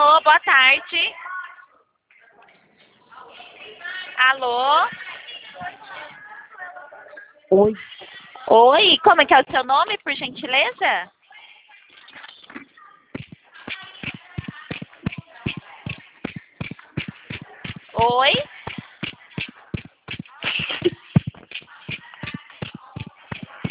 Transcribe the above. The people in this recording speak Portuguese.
Alô, boa tarde. Alô? Oi, Oi, como é que é o seu nome, por gentileza? Oi?